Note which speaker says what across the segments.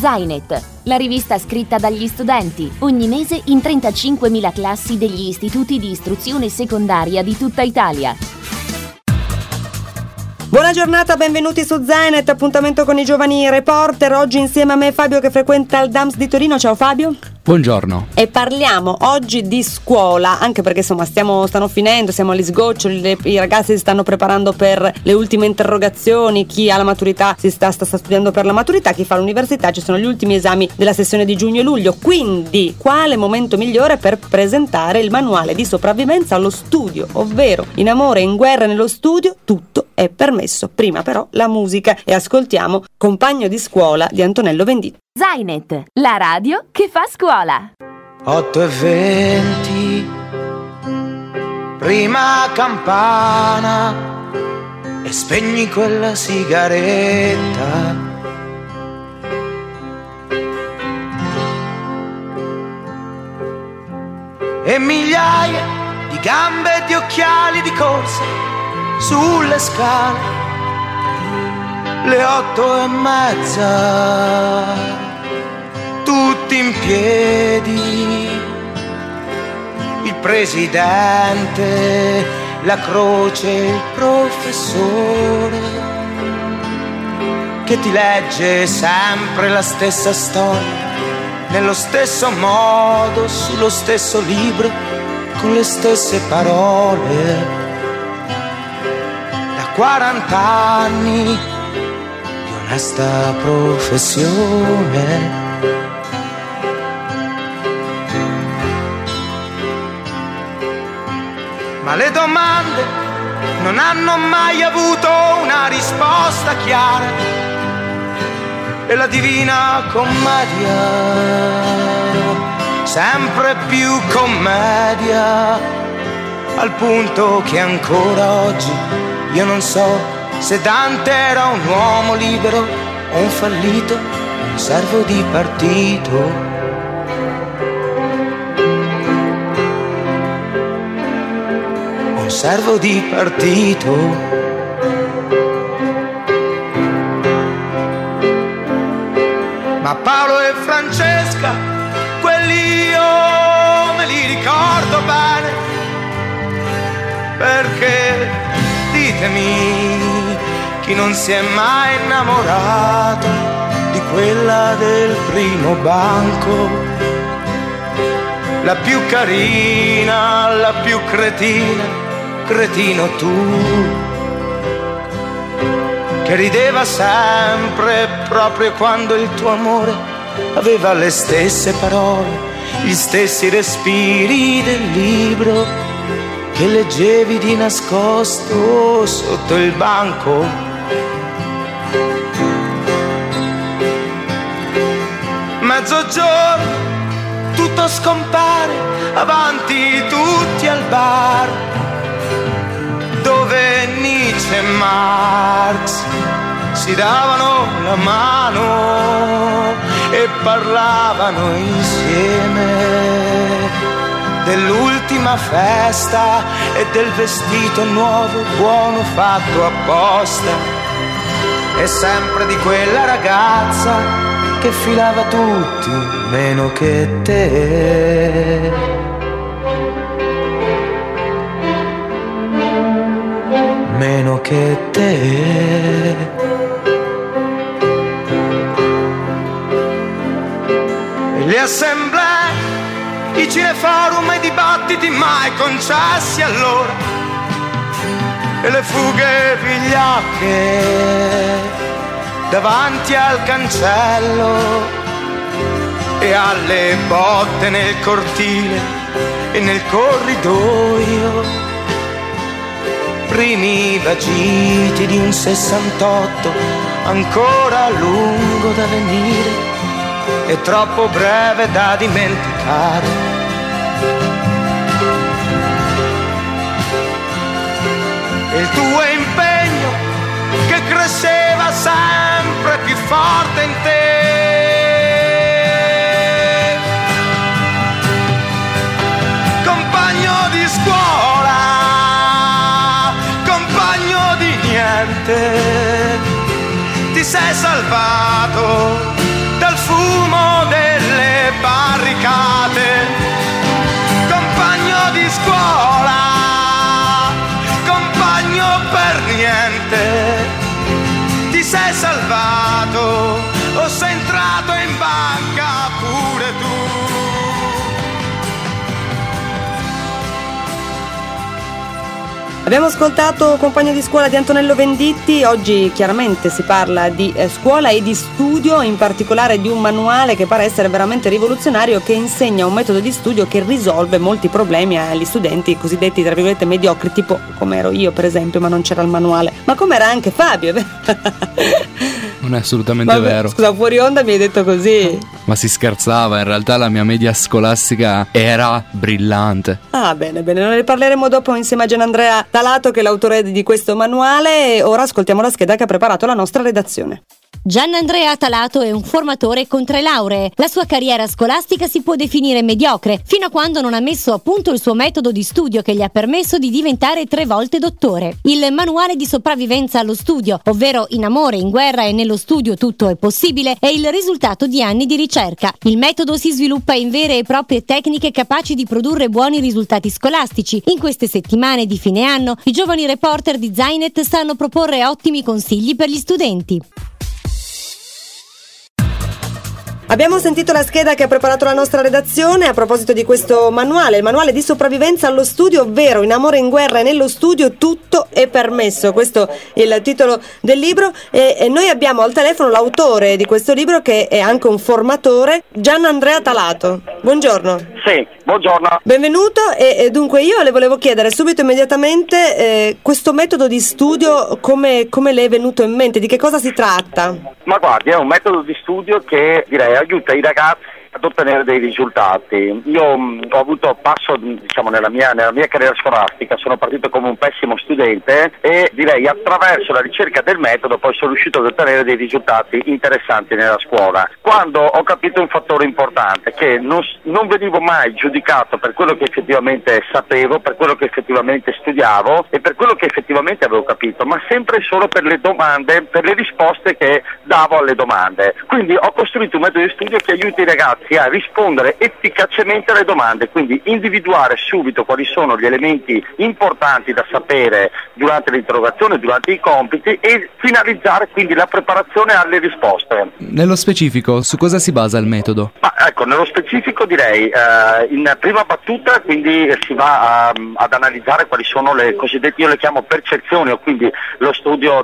Speaker 1: Zainet, la rivista scritta dagli studenti, ogni mese in 35.000 classi degli istituti di istruzione secondaria di tutta Italia.
Speaker 2: Buona giornata, benvenuti su Zainet, appuntamento con i giovani reporter. Oggi insieme a me Fabio che frequenta il DAMS di Torino. Ciao Fabio.
Speaker 3: Buongiorno.
Speaker 2: E parliamo oggi di scuola, anche perché insomma stanno finendo, siamo agli sgoccioli, i ragazzi si stanno preparando per le ultime interrogazioni, chi ha la maturità sta studiando per la maturità, chi fa l'università, ci sono gli ultimi esami della sessione di giugno e luglio. Quindi quale momento migliore per presentare il manuale di sopravvivenza allo studio, ovvero in amore, in guerra, nello studio, tutto è permesso. Prima però la musica e ascoltiamo Compagno di scuola di Antonello Venditti.
Speaker 1: Zainet, la radio che fa scuola.
Speaker 4: 8:20, prima campana e spegni quella sigaretta. E migliaia di gambe e di occhiali di corsa sulle scale, le 8:30, tutti in piedi, il presidente, la croce, il professore, che ti legge sempre la stessa storia, nello stesso modo, sullo stesso libro, con le stesse parole. 40 anni di onesta professione. Ma le domande non hanno mai avuto una risposta chiara. E la divina commedia, sempre più commedia, al punto che ancora oggi io non so se Dante era un uomo libero o un fallito, un servo di partito. Un servo di partito. Ma Paolo e Francesca, quelli io me li ricordo bene, perché ditemi, chi non si è mai innamorato di quella del primo banco, la più carina, la più cretina, cretino tu, che rideva sempre proprio quando il tuo amore aveva le stesse parole, gli stessi respiri del libro che leggevi di nascosto sotto il banco. Mezzogiorno, tutto scompare, avanti tutti al bar, dove Nietzsche e Marx si davano la mano e parlavano insieme dell'ultima festa e del vestito nuovo, buono, fatto apposta, e sempre di quella ragazza che filava tutti meno che te. Meno che te. E le assemblee, i cineforum e i dibattiti mai concessi allora, e le fughe vigliacche davanti al cancello, e alle botte nel cortile e nel corridoio, primi vagiti di un 68 ancora lungo da venire e troppo breve da dimenticare. E il tuo impegno che cresceva sempre più forte in te, compagno di scuola, compagno di niente, ti sei salvato dal fuoco
Speaker 2: Abbiamo ascoltato Compagno di scuola di Antonello Venditti. Oggi chiaramente si parla di scuola e di studio, in particolare di un manuale che pare essere veramente rivoluzionario, che insegna un metodo di studio che risolve molti problemi agli studenti cosiddetti tra virgolette mediocri, tipo come ero io per esempio, ma non c'era il manuale. Ma come era anche Fabio?
Speaker 3: Non è assolutamente vero.
Speaker 2: Scusa, fuori onda mi hai detto così.
Speaker 3: Ma si scherzava, in realtà la mia media scolastica era brillante.
Speaker 2: Ah, bene, ne parleremo dopo insieme a Gianandrea Talato, che è l'autore di questo manuale. E ora ascoltiamo la scheda che ha preparato la nostra redazione.
Speaker 5: Gianandrea Talato è un formatore con 3 lauree. La sua carriera scolastica si può definire mediocre, fino a quando non ha messo a punto il suo metodo di studio che gli ha permesso di diventare 3 volte dottore. Il manuale di sopravvivenza allo studio, ovvero In amore, in guerra e nello studio tutto è possibile, è il risultato di anni di ricerca. Il metodo si sviluppa in vere e proprie tecniche capaci di produrre buoni risultati scolastici. In queste settimane di fine anno, i giovani reporter di Zainet sanno proporre ottimi consigli per gli studenti.
Speaker 2: Abbiamo sentito la scheda che ha preparato la nostra redazione a proposito di questo manuale, il manuale di sopravvivenza allo studio, ovvero In amore, in guerra e nello studio tutto è permesso. Questo è il titolo del libro e noi abbiamo al telefono l'autore di questo libro, che è anche un formatore, Gianandrea Talato. Buongiorno.
Speaker 6: Sì, buongiorno.
Speaker 2: Benvenuto e dunque io le volevo chiedere subito immediatamente questo metodo di studio come le è venuto in mente, di che cosa si tratta?
Speaker 6: Ma guardi, è un metodo di studio che direi aiuta i ragazzi ad ottenere dei risultati. Io ho avuto passo, diciamo, nella mia carriera scolastica, sono partito come un pessimo studente e direi attraverso la ricerca del metodo poi sono riuscito ad ottenere dei risultati interessanti nella scuola. Quando ho capito un fattore importante, che non venivo mai giudicato per quello che effettivamente sapevo, per quello che effettivamente studiavo e per quello che effettivamente avevo capito, ma sempre solo per le domande, per le risposte che davo alle domande. Quindi ho costruito un metodo di studio che aiuta i ragazzi a rispondere efficacemente alle domande, quindi individuare subito quali sono gli elementi importanti da sapere durante l'interrogazione, durante i compiti, e finalizzare quindi la preparazione alle risposte.
Speaker 3: Nello specifico, su cosa si basa il metodo?
Speaker 6: Nello specifico direi in prima battuta quindi si va ad analizzare quali sono le cosiddette, io le chiamo percezioni, o quindi lo studio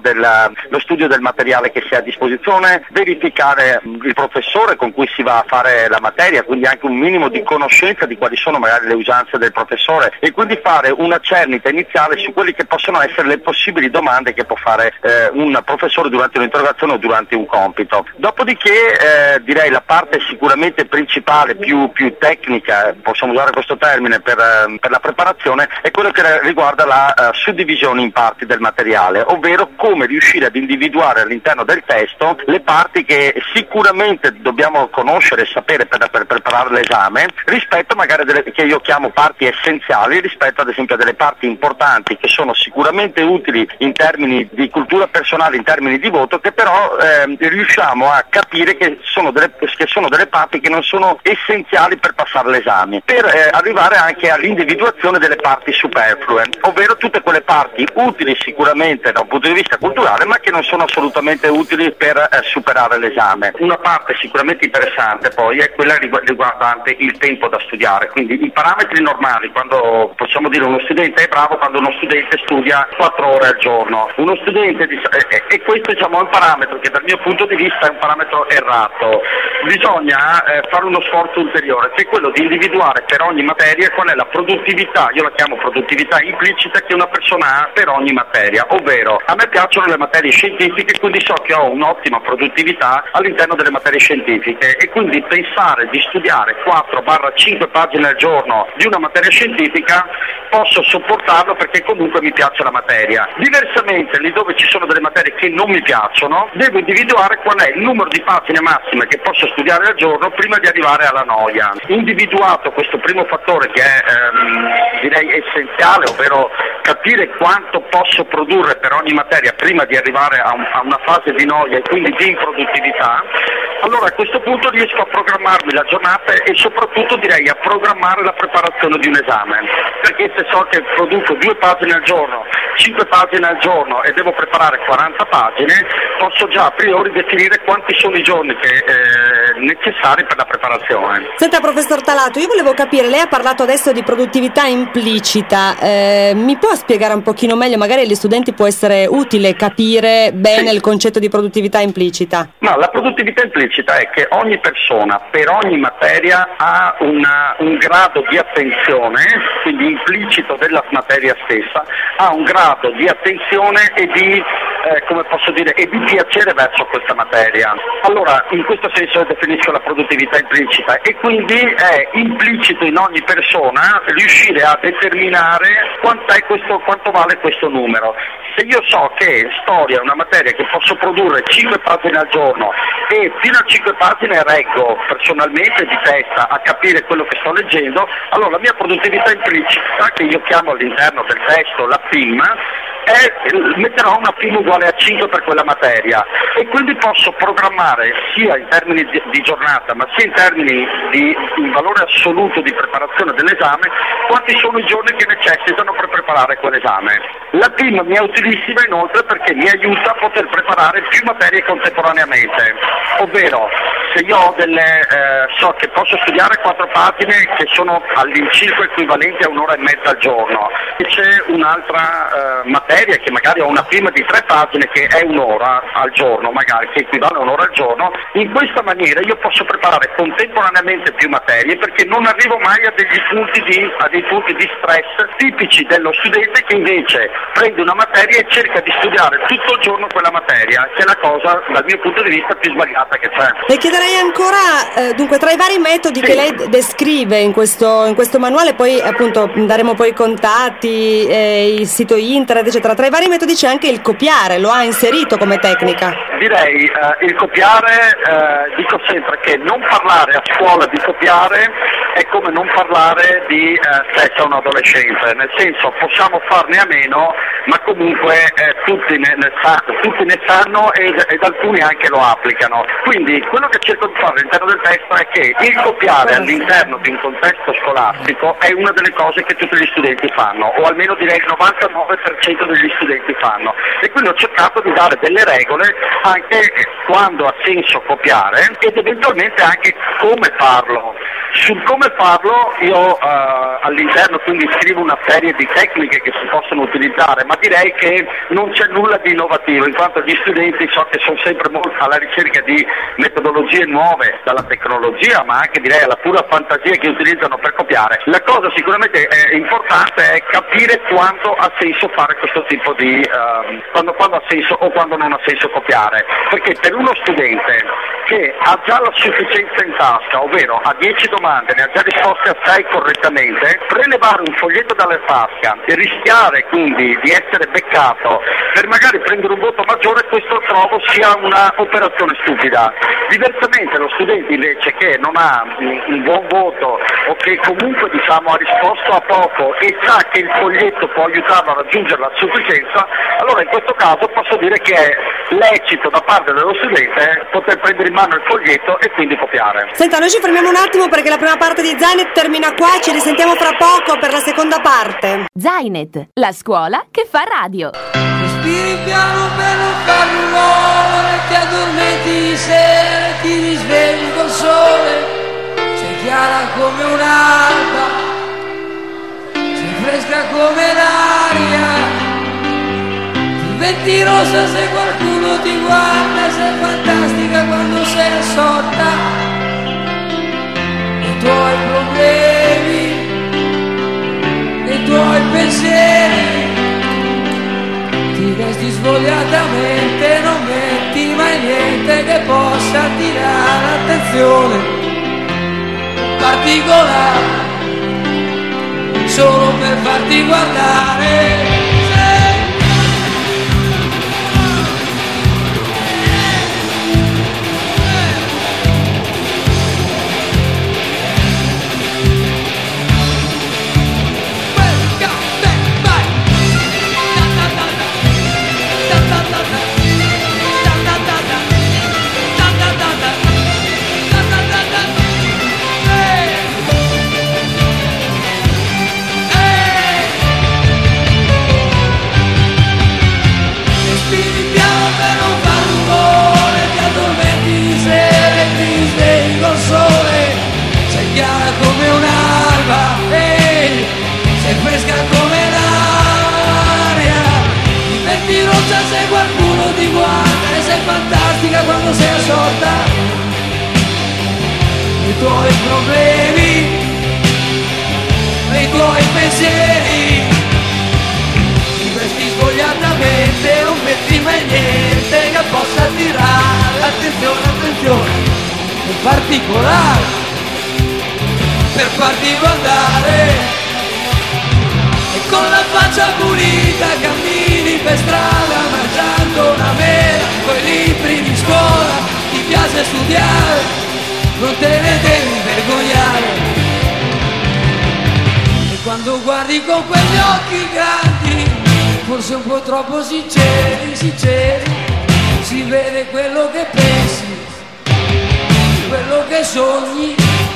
Speaker 6: del materiale che si ha a disposizione, verificare il professore con cui si va a fare la materia, quindi anche un minimo di conoscenza di quali sono magari le usanze del professore, e quindi fare una cernita iniziale su quelli che possono essere le possibili domande che può fare un professore durante un'interrogazione o durante un compito. Dopodiché direi la parte sicuramente principale, più tecnica, possiamo usare questo termine per la preparazione, è quello che riguarda la suddivisione in parti del materiale, ovvero come riuscire ad individuare all'interno del testo le parti che sicuramente dobbiamo conoscere e sapere per preparare l'esame, rispetto magari che io chiamo parti essenziali, rispetto ad esempio a delle parti importanti che sono sicuramente utili in termini di cultura personale, in termini di voto, che però riusciamo a capire che sono delle parti che non sono essenziali per passare l'esame, per arrivare anche all'individuazione delle parti superflue, ovvero tutte quelle parti utili sicuramente da un punto di vista culturale, ma che non sono assolutamente utili per superare l'esame. Una parte sicuramente interessante poi è quella riguardante il tempo da studiare, quindi i parametri normali, quando possiamo dire uno studente è bravo quando uno studente studia 4 ore al giorno, uno studente e questo diciamo è un parametro che dal mio punto di vista è un parametro errato. Bisogna fare uno sforzo ulteriore, che è quello di individuare per ogni materia qual è la produttività, io la chiamo produttività implicita, che una persona ha per ogni materia, ovvero a me piacciono le materie scientifiche, quindi so che ho un'ottima produttività all'interno delle materie scientifiche, e quindi pensare di studiare 4-5 pagine al giorno di una materia scientifica posso sopportarlo perché comunque mi piace la materia. Diversamente, lì dove ci sono delle materie che non mi piacciono, devo individuare qual è il numero di pagine massime che posso studiare al giorno prima di arrivare alla noia. Individuato questo primo fattore, che è direi essenziale, ovvero capire quanto posso produrre per ogni materia prima di arrivare a una fase di noia e quindi di improduttività, allora a questo punto riesco a programmarmi la giornata e soprattutto direi a programmare la preparazione di un esame, perché se so che produco 2 pagine al giorno, 5 pagine al giorno e devo preparare 40 pagine, posso già a priori definire quanti sono i giorni necessari per la preparazione.
Speaker 2: Senta, professor Talato, io volevo capire, lei ha parlato adesso di produttività implicita, mi può spiegare un pochino meglio? Magari agli studenti può essere utile capire bene il concetto di produttività implicita.
Speaker 6: No, la produttività implicita è che ogni persona per ogni materia ha un grado di attenzione, quindi implicito della materia stessa, ha un grado di attenzione e di e di piacere verso questa materia. Allora, in questo senso definisco la produttività implicita e quindi è implicito in ogni persona riuscire a determinare quanto vale questo numero. Se io so che storia è una materia che posso produrre 5 pagine al giorno e fino a 5 pagine reggo personalmente di testa a capire quello che sto leggendo, allora la mia produttività implicita, che io chiamo all'interno del testo la PIM, metterò una PIM uguale a 5 per quella materia e quindi posso programmare sia in termini di giornata ma sia in termini di valore assoluto di preparazione dell'esame quanti sono i giorni che necessitano per preparare quell'esame. La PIM mi è utilissima inoltre perché mi aiuta a poter preparare più materie contemporaneamente, ovvero se io ho so che posso studiare 4 pagine che sono all'incirca equivalenti a un'ora e mezza al giorno e c'è un'altra materia che magari ho una PIM di 3 pagine che è un'ora al giorno, magari che equivale a un'ora al giorno, in questa maniera io posso preparare contemporaneamente più materie perché non arrivo mai a dei punti di stress tipici dello studente che invece prende una materia e cerca di studiare tutto il giorno quella materia, che è la cosa dal mio punto di vista più sbagliata che c'è.
Speaker 2: Le chiederei ancora, dunque, tra i vari metodi che lei descrive in questo manuale, poi appunto daremo poi i contatti, il sito internet eccetera, tra i vari metodi c'è anche il copiare, lo ha inserito come tecnica?
Speaker 6: Direi il copiare, dico sempre che non parlare a scuola di copiare è come non parlare di sesso a un adolescente, nel senso possiamo farne a meno ma comunque tutti ne sanno ed alcuni anche lo applicano, quindi quello che cerco di fare all'interno del testo è che il copiare all'interno di un contesto scolastico è una delle cose che tutti gli studenti fanno, o almeno direi il 99% degli studenti fanno, e quindi ho cercato di dare delle regole anche quando ha senso copiare ed eventualmente anche come farlo. Sul come farlo io all'interno quindi scrivo una serie di tecniche che si possono utilizzare, ma direi che non c'è nulla di innovativo, in quanto gli studenti so che sono sempre molto alla ricerca di metodologie nuove, dalla tecnologia ma anche direi alla pura fantasia che utilizzano per copiare. La cosa sicuramente importante è capire quanto ha senso fare questo tipo di quando ha senso o quando non ha senso copiare, perché per uno studente che ha già la sufficienza in tasca, ovvero a 10 domande ne ha già risposte a 6 correttamente, prelevare un foglietto dalla tasca e rischiare quindi di essere beccato per magari prendere un voto maggiore, questo trovo sia una operazione stupida. Diversamente lo studente invece che non ha un buon voto o che comunque ha risposto a poco e sa che il foglietto può aiutarlo a raggiungere la sufficienza, allora in questo caso posso dire che è lecito da parte dello studente poter prendere in mano il foglietto e quindi copiare.
Speaker 2: Senta, noi ci fermiamo un attimo perché la prima parte di Zainet termina qua, ci risentiamo fra poco per la seconda parte.
Speaker 1: Zainet, la scuola che fa radio.
Speaker 7: Respiri piano per non far rumore, ti addormenti di sera e ti risvegli col sole, sei chiara come un'alba, sei fresca come l'aria, diventi rossa se qualcuno ti guarda, sei fantastica quando sei assorta nei tuoi problemi, nei tuoi pensieri. Ti vesti svogliatamente, non metti mai niente che possa attirare l'attenzione particolare, solo per farti guardare. tuoi problemi e i tuoi pensieri. Ti vesti svogliatamente, non metti mai niente che possa attirare attenzione, attenzione, in particolare per farti guardare. E con la faccia pulita cammini per strada mangiando una mela, coi libri di scuola, ti piace studiare, non te ne devi vergognare. E quando guardi con quegli occhi grandi, forse un po' troppo sinceri, sinceri, si vede quello che pensi, quello che sogni.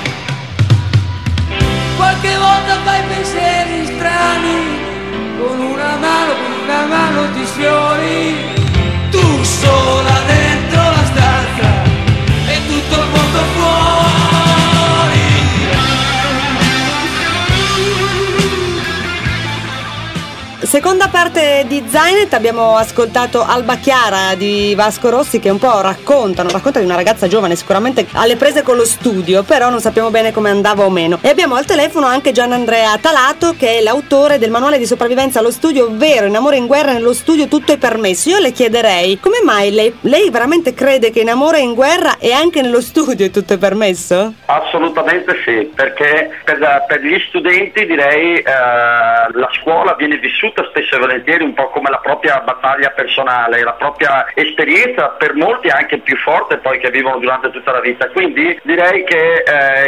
Speaker 7: Qualche volta fai pensieri strani, con una mano ti sfiori, tu sola dentro la stanza e tutto il mondo fuori.
Speaker 2: Seconda parte di Zainet, abbiamo ascoltato Alba Chiara di Vasco Rossi, che un po' racconta di una ragazza giovane, sicuramente alle prese con lo studio, però non sappiamo bene come andava o meno. E abbiamo al telefono anche Gianandrea Talato, che è l'autore del manuale di sopravvivenza allo studio, ovvero In amore e in guerra nello studio tutto è permesso. Io le chiederei, come mai lei veramente crede che in amore e in guerra e anche nello studio tutto è permesso?
Speaker 6: Assolutamente sì, perché per gli studenti direi la scuola viene vissuta spesso e volentieri un po' come la propria battaglia personale, la propria esperienza, per molti anche più forte poi, che vivono durante tutta la vita. Quindi direi che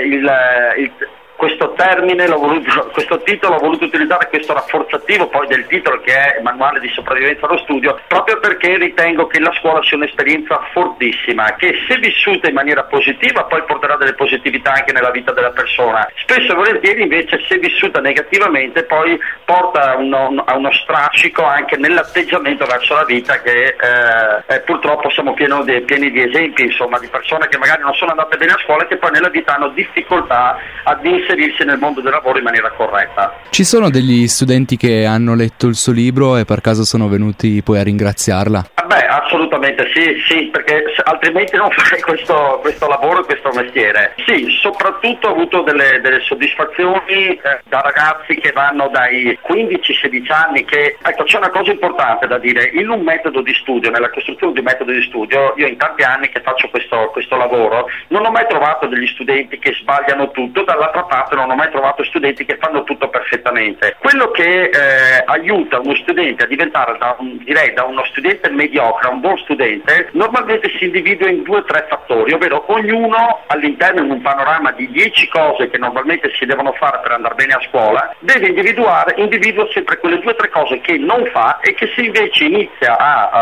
Speaker 6: questo termine, questo titolo l'ho voluto utilizzare, questo rafforzativo poi del titolo, che è Manuale di sopravvivenza allo studio, proprio perché ritengo che la scuola sia un'esperienza fortissima, che se vissuta in maniera positiva poi porterà delle positività anche nella vita della persona. Spesso e volentieri invece, se vissuta negativamente, poi porta a uno strascico anche nell'atteggiamento verso la vita, che purtroppo siamo pieni di esempi, insomma, di persone che magari non sono andate bene a scuola e che poi nella vita hanno difficoltà ad inserirsi nel mondo del lavoro in maniera corretta.
Speaker 3: Ci sono degli studenti che hanno letto il suo libro e per caso sono venuti poi a ringraziarla?
Speaker 6: Beh, assolutamente sì, perché altrimenti non farei questo lavoro e questo mestiere. Sì, soprattutto ho avuto delle soddisfazioni da ragazzi che vanno dai 15-16 anni, ecco, c'è una cosa importante da dire: in un metodo di studio, nella costruzione di un metodo di studio, io in tanti anni che faccio questo lavoro, non ho mai trovato degli studenti che sbagliano tutto, dall'altra parte non ho mai trovato studenti che fanno tutto perfettamente. Quello che aiuta uno studente a diventare da uno studente mediocre a un buon studente, normalmente si individua in 2 o 3 fattori, ovvero ognuno all'interno di un panorama di 10 cose che normalmente si devono fare per andare bene a scuola, individua sempre quelle 2 o 3 cose che non fa e che se invece inizia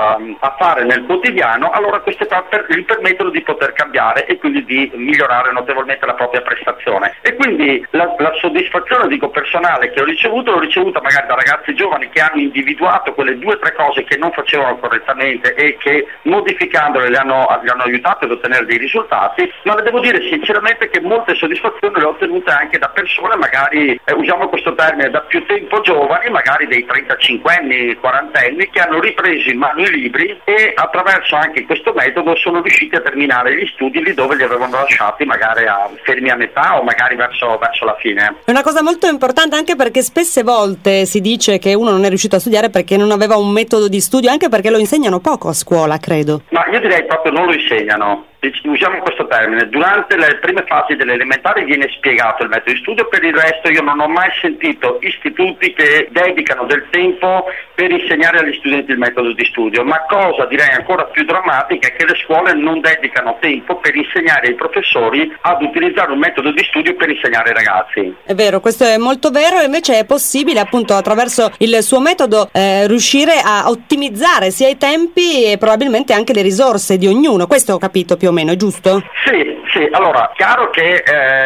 Speaker 6: a fare nel quotidiano, allora queste gli permettono di poter cambiare e quindi di migliorare notevolmente la propria prestazione. E quindi la soddisfazione, dico, personale che l'ho ricevuta magari da ragazzi giovani che hanno individuato quelle 2 o 3 cose che non facevano correttamente e che modificandole le hanno aiutate ad ottenere dei risultati, ma le devo dire sinceramente che molte soddisfazioni le ho ottenute anche da persone, magari usiamo questo termine, da più tempo giovani, magari dei 35 anni, 40 anni, che hanno ripreso in mano i libri e attraverso anche questo metodo sono riusciti a terminare gli studi lì dove li avevano lasciati magari fermi a metà o magari verso la fine.
Speaker 2: È una cosa molto importante, anche perché spesse volte si dice che uno non è riuscito a studiare perché non aveva un metodo di studio, anche perché lo insegnano poco a scuola, credo.
Speaker 6: Ma io direi proprio non lo insegnano. Usiamo questo termine: durante le prime fasi delle elementari viene spiegato il metodo di studio, per il resto io non ho mai sentito istituti che dedicano del tempo per insegnare agli studenti il metodo di studio, ma cosa direi ancora più drammatica è che le scuole non dedicano tempo per insegnare ai professori ad utilizzare un metodo di studio per insegnare ai ragazzi.
Speaker 2: È vero, questo è molto vero, e invece è possibile appunto attraverso il suo metodo riuscire a ottimizzare sia i tempi e probabilmente anche le risorse di ognuno. Questo ho capito più o meno, è giusto?
Speaker 6: Sì, allora, chiaro che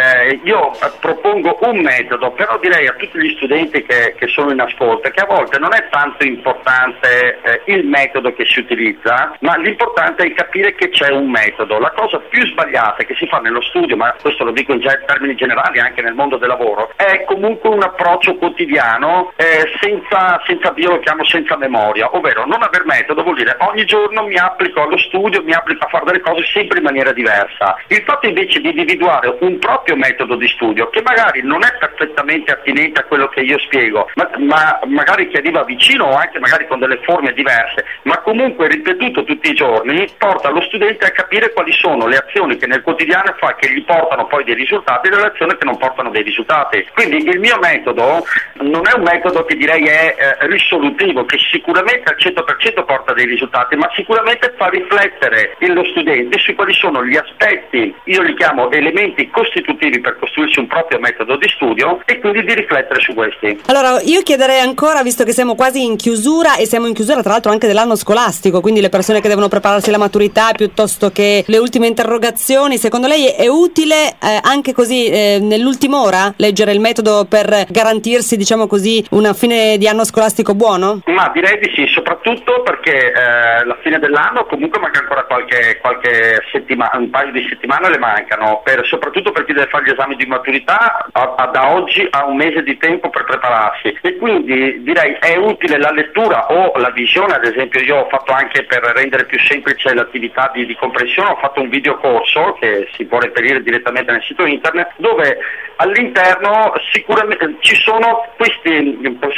Speaker 6: io propongo un metodo, però direi a tutti gli studenti che sono in ascolto che a volte non è tanto importante il metodo che si utilizza, ma l'importante è capire che c'è un metodo. La cosa più sbagliata che si fa nello studio, ma questo lo dico in termini generali anche nel mondo del lavoro, è comunque un approccio quotidiano senza io lo chiamo senza memoria, ovvero non aver metodo vuol dire ogni giorno mi applico allo studio, mi applico a fare delle cose sempre in maniera diversa. Il fatto invece di individuare un proprio metodo di studio che magari non è perfettamente attinente a quello che io spiego, ma magari che arriva vicino o anche magari con delle forme diverse, ma comunque ripetuto tutti i giorni, porta lo studente a capire quali sono le azioni che nel quotidiano fa che gli portano poi dei risultati e le azioni che non portano dei risultati. Quindi il mio metodo non è un metodo che direi è risolutivo, che sicuramente al 100% porta dei risultati, ma sicuramente fa riflettere lo studente su quali sono gli aspetti, io li chiamo elementi costitutivi per costruirsi un proprio metodo di studio, e quindi di riflettere su questi.
Speaker 2: Allora, io chiederei ancora, visto che siamo quasi in chiusura, e siamo in chiusura tra l'altro anche dell'anno scolastico, quindi le persone che devono prepararsi alla maturità piuttosto che le ultime interrogazioni, secondo lei è utile anche così nell'ultima ora leggere il metodo per garantirsi, diciamo così, una fine di anno scolastico buono?
Speaker 6: Ma direi di sì, soprattutto perché la fine dell'anno comunque manca ancora qualche settimana, un paio di settimane le mancano, soprattutto per chi deve fare gli esami di maturità, da oggi ha un mese di tempo per prepararsi, e quindi direi è utile la lettura o la visione. Ad esempio, io ho fatto, anche per rendere più semplice l'attività di comprensione, ho fatto un videocorso che si può reperire direttamente nel sito internet, dove all'interno sicuramente ci sono queste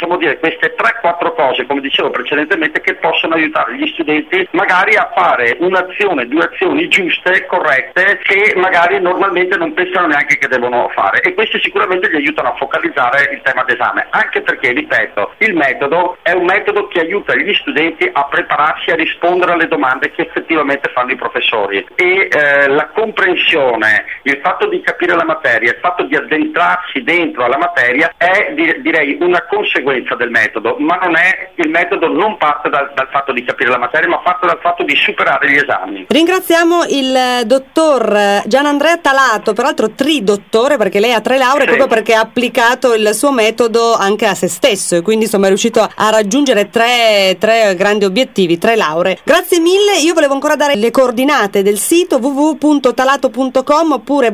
Speaker 6: 3-4 cose, come dicevo precedentemente, che possono aiutare gli studenti magari a fare un'azione, 2 azioni giuste, corrette, che magari normalmente non pensano neanche che devono fare, e questi sicuramente gli aiutano a focalizzare il tema d'esame, anche perché, ripeto, il metodo è un metodo che aiuta gli studenti a prepararsi a rispondere alle domande che effettivamente fanno i professori, e la comprensione, il fatto di capire la materia, il fatto di addentrarsi dentro alla materia è direi una conseguenza del metodo, ma il metodo non parte dal fatto di capire la materia, ma parte dal fatto di superare gli esami.
Speaker 2: Ringraziamo il dottor Gianandrea Talato, peraltro tridottore, perché lei ha 3 lauree, proprio perché ha applicato il suo metodo anche a se stesso, e quindi insomma è riuscito a raggiungere 3 grandi obiettivi, 3 lauree. Grazie mille. Io volevo ancora dare le coordinate del sito www.talato.com oppure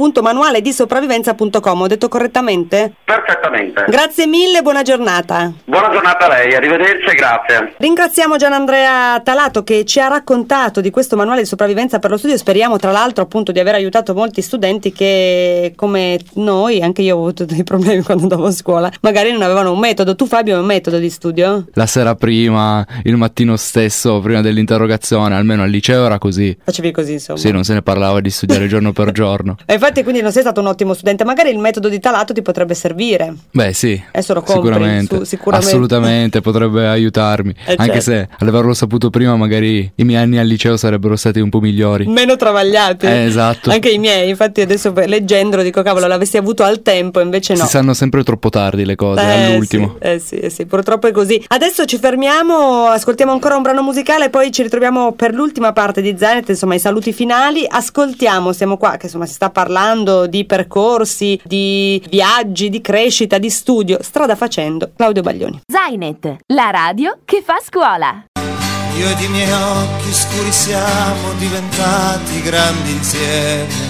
Speaker 2: www.manualedisopravvivenza.com. Ho detto correttamente?
Speaker 6: Perfettamente.
Speaker 2: Grazie mille, buona giornata.
Speaker 6: Buona giornata a lei, arrivederci e grazie.
Speaker 2: Ringraziamo Gianandrea Talato che ci ha raccontato di questo manuale di sopravvivenza per lo studio. Speriamo tra l'altro appunto di aver aiutato molti studenti che, come noi, anche io ho avuto dei problemi quando andavo a scuola, magari non avevano un metodo. Tu, Fabio, hai un metodo di studio?
Speaker 3: La sera prima, il mattino stesso, prima dell'interrogazione, almeno al liceo era così.
Speaker 2: Facevi così, insomma?
Speaker 3: Sì, non se ne parlava di studiare giorno per giorno.
Speaker 2: E infatti quindi non sei stato un ottimo studente, magari il metodo di Talato ti potrebbe servire.
Speaker 3: Beh sì,
Speaker 2: adesso lo compri, sicuramente.
Speaker 3: Assolutamente potrebbe aiutarmi, anche se all'averlo saputo prima magari i miei anni al liceo sarebbero stati un po' migliori,
Speaker 2: meno travagliati.
Speaker 3: Esatto.
Speaker 2: Anche i miei, infatti adesso leggendolo dico cavolo, l'avessi avuto al tempo, invece no.
Speaker 3: Si sanno sempre troppo tardi le cose, all'ultimo.
Speaker 2: Sì, purtroppo è così. Adesso ci fermiamo, ascoltiamo ancora un brano musicale, poi ci ritroviamo per l'ultima parte di Zanet, insomma i saluti finali. Ascoltiamo, siamo qua che insomma si sta parlando di percorsi, di viaggi, di crescita, di studio, strada facendo, Claudio Baglioni.
Speaker 1: Zainet, la radio che fa scuola.
Speaker 8: Io ed i miei occhi scuri siamo diventati grandi insieme,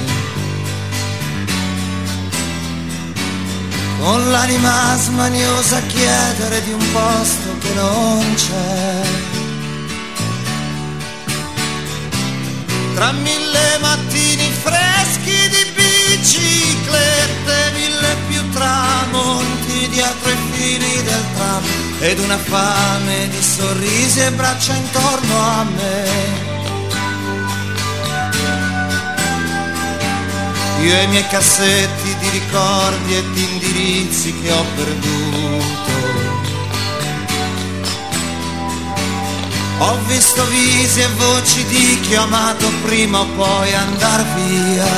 Speaker 8: con l'anima smaniosa a chiedere di un posto che non c'è. Tra 1000 mattini freschi di biciclette, 1000 più tramonti dietro i fili del tram, ed una fame di sorrisi e braccia intorno a me. Io e i miei cassetti di ricordi e di indirizzi che ho perduto. Ho visto visi e voci di chi ho amato prima o poi andar via,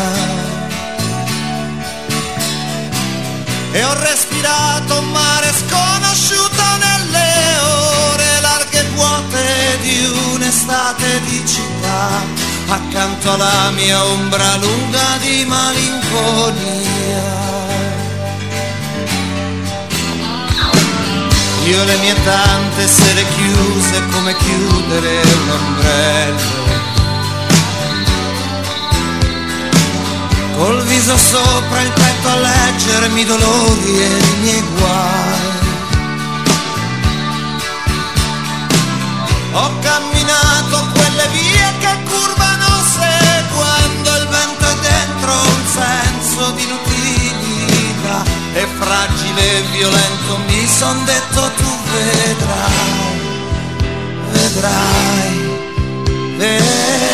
Speaker 8: e ho respirato un mare sconosciuto nelle ore larghe e vuote di un'estate di città, accanto alla mia ombra lunga di malinconia. Io le mie tante sere chiuse come chiudere un ombrello, col viso sopra il petto a leggermi i dolori e i miei guai. Ho camminato quelle vie che curvano seguendo facile e violento, mi son detto tu vedrai, vedrai, vedrai.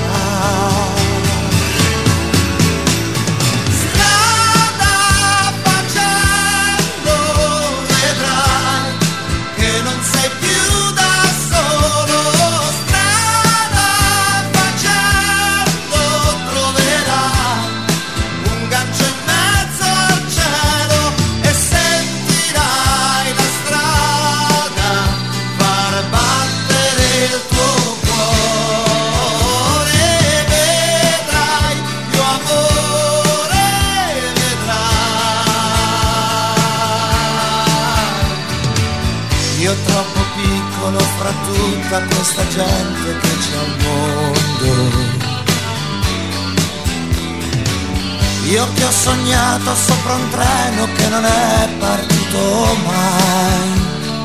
Speaker 8: Tutta questa gente che c'è al mondo, io che ho sognato sopra un treno che non è partito mai,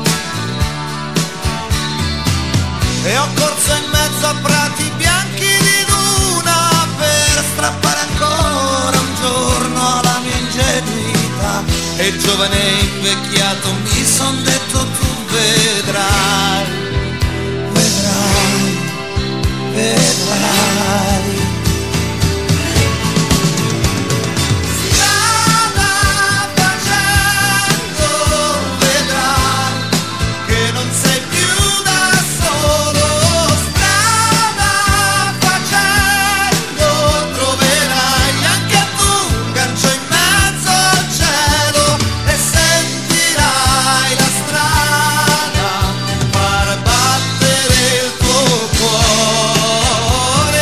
Speaker 8: e ho corso in mezzo a prati bianchi di luna per strappare ancora un giorno alla mia ingenuità, e giovane e invecchiato mi son detto tu vedrai, vedrai. Strada facendo vedrai che non sei più da solo, strada facendo troverai anche tu un gancio in mezzo al cielo, e sentirai la strada far battere il tuo cuore.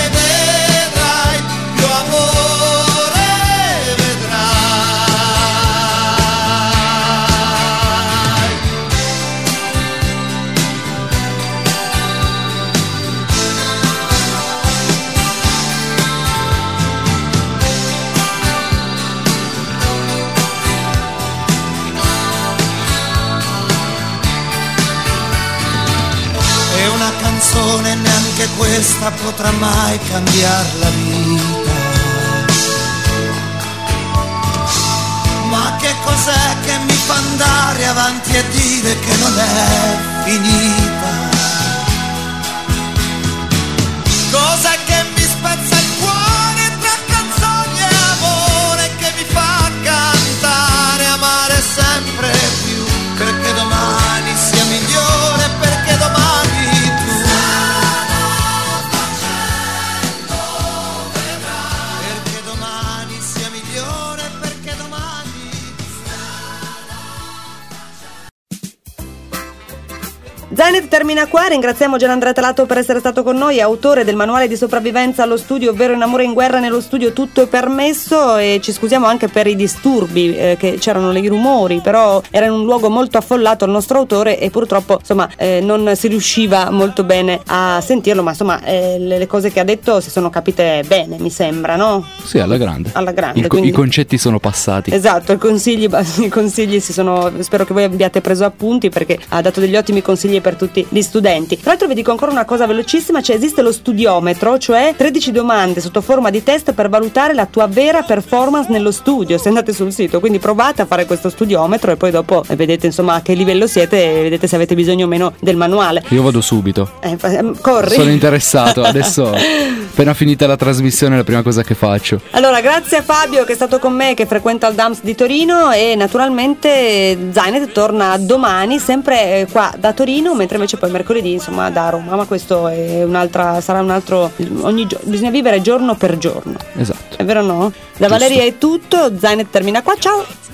Speaker 8: Neanche questa potrà mai cambiare la vita, ma che cos'è che mi fa andare avanti e dire che non è finita? Cos'è che mi spezza il cuore tra canzoni e amore, che mi fa cantare, amare sempre più, perché domani sia migliore, perché domani
Speaker 2: Zainet termina qua, ringraziamo Gianandrea Talato per essere stato con noi, autore del manuale di sopravvivenza allo studio, ovvero In amore in guerra, nello studio tutto è permesso, e ci scusiamo anche per i disturbi, che c'erano i rumori, però era in un luogo molto affollato il nostro autore e purtroppo insomma non si riusciva molto bene a sentirlo, ma insomma le cose che ha detto si sono capite bene, mi sembra, no?
Speaker 3: Sì, alla grande.
Speaker 2: Alla grande.
Speaker 3: I concetti sono passati.
Speaker 2: Esatto, i consigli si sono, spero che voi abbiate preso appunti, perché ha dato degli ottimi consigli per tutti gli studenti. Tra l'altro vi dico ancora una cosa velocissima, cioè esiste lo studiometro, cioè 13 domande sotto forma di test per valutare la tua vera performance nello studio, se andate sul sito, quindi provate a fare questo studiometro e poi dopo vedete insomma a che livello siete e vedete se avete bisogno o meno del manuale.
Speaker 3: Io vado subito.
Speaker 2: Corri.
Speaker 3: Sono interessato, adesso appena finita la trasmissione è la prima cosa che faccio.
Speaker 2: Allora, grazie a Fabio che è stato con me, che frequenta il DAMS di Torino, e naturalmente Zainet torna domani sempre qua da Torino, mentre invece poi mercoledì insomma da Roma, ma questo è sarà un altro, bisogna vivere giorno per giorno.
Speaker 3: Esatto.
Speaker 2: È vero, no? Da Valeria è tutto, Zainet termina qua, ciao!